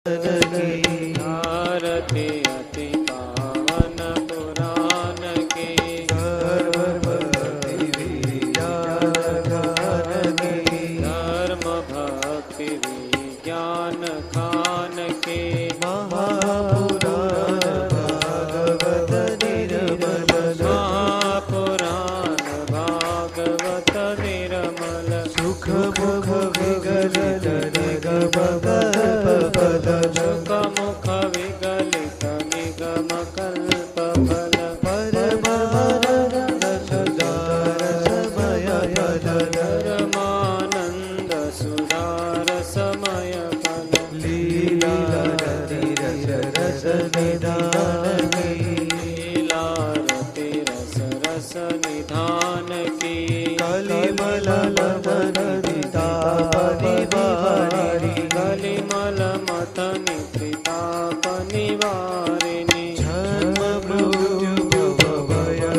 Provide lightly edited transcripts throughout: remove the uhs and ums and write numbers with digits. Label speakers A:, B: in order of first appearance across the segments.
A: भारती अति पावन पुराण की धर्म भक्ति विज्ञान खान के
B: महापुराण भागवत निर्मल सुख मुख विगलित निगम
A: सुख मुख विगलित निगम कल्प फल
B: परमानंद सुधार समय
A: परमानंद सुधार समय फल
B: लीला रति रस निधान
A: लीला रति रस निधान की
B: कलिमल
A: कलिमल मथन त्रिताप निवारिणी
B: जन्म मृत्युमय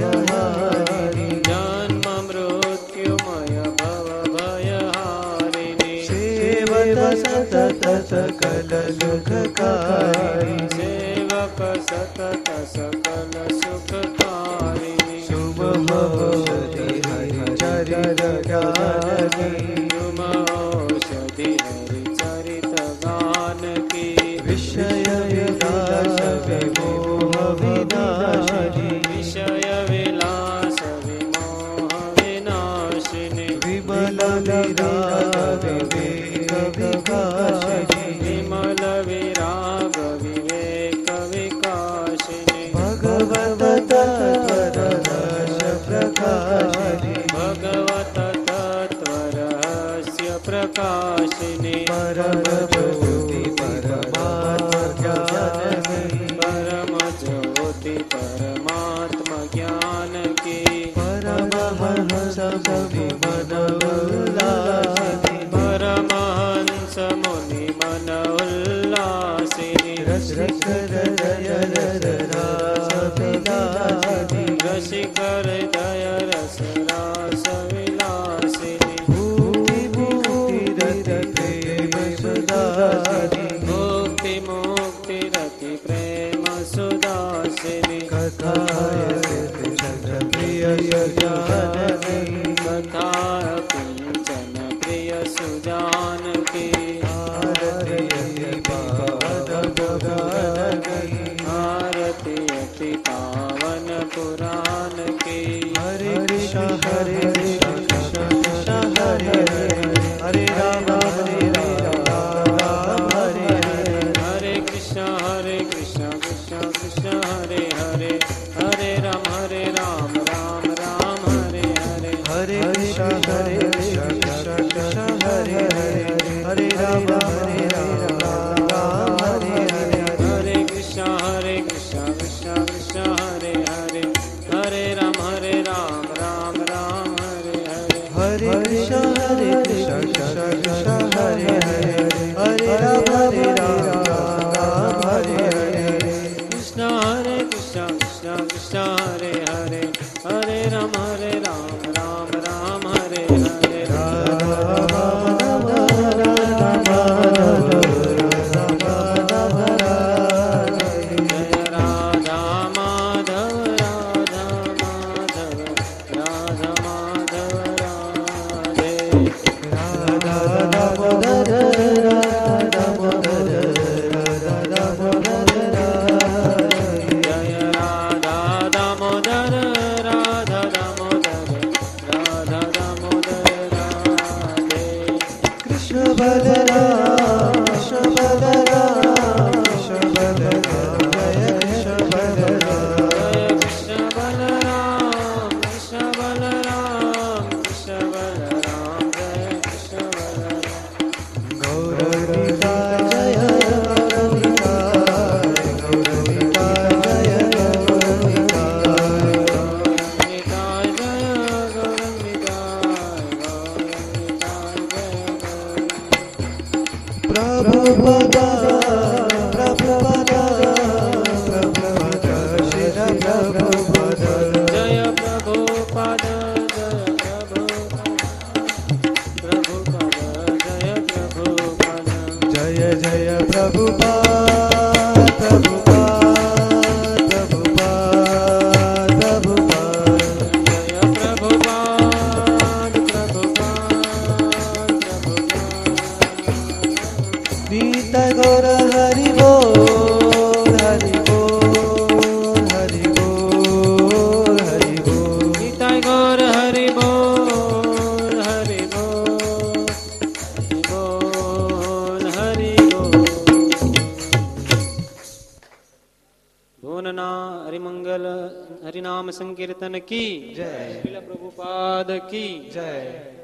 B: भयहारिणी सेवक सतत सकल सुखकारी
A: सेवक सतत सकल सुखकारिणी
B: शुभ औषधि हरि चरित ज्ञानी
A: शुभ औषधि हरि चरित गान की
B: विषय विलास विमोह विनाशिनी
A: विषय विलास विमोह विनाशिनी
B: विमल विराग विवेक विकासिनी
A: विमल विराग विवेक विकासिनी
B: भगवत तत्त्वरहस्य प्रकाशिनी
A: भगवत तत्त्वरहस्य प्रकाशिनी
B: परम ज्योति परमात्म ज्ञानी
A: परम ज्योति परमात्म ज्ञान की
B: परमहंस मुनि मन उल्लासिनी
A: परमहंस मुनि मन उल्लासिनी
B: रसिक हृदय रस विलासिनी
A: रसिक हृदय रस रास विलासिनी
B: भूति मुक्ति रति प्रेम सुदासिनी
A: मुक्ति मुक्ति रति प्रेम सुदासिनी
B: कथाय प्रिय सुजानकी
A: कथा किंचन प्रिय सुजान की
B: आरती पावन पुराण की
A: आरती अति पावन पुराण की
B: हरे कृष्ण कृष्ण हरे हरे राम राम हरे
A: हरे कृष्ण कृष्ण कृष्ण हरे हरे हरे राम राम राम हरे हरे
B: हरे कृष्ण कृष्ण कृष्ण हरे हरे राम राम हरे
A: हरे कृष्ण कृष्ण कृष्ण हरे हरे हरे राम राम राम हरे
B: प्रभुपाद प्रभुपाद प्रभुपाद प्रभुपाद
A: जय प्रभुपाद प्रभुपाद प्रभुपाद
B: गीत गौर हरि बोल हरि बोल हरि बोल हरि बोल
A: गीता गौर हरि बोल हरि बोल हरि बोल भुवनना हरिमंगल हरिनाम संकीर्तन की
B: जय।
A: श्रील प्रभुपाद की
B: जय।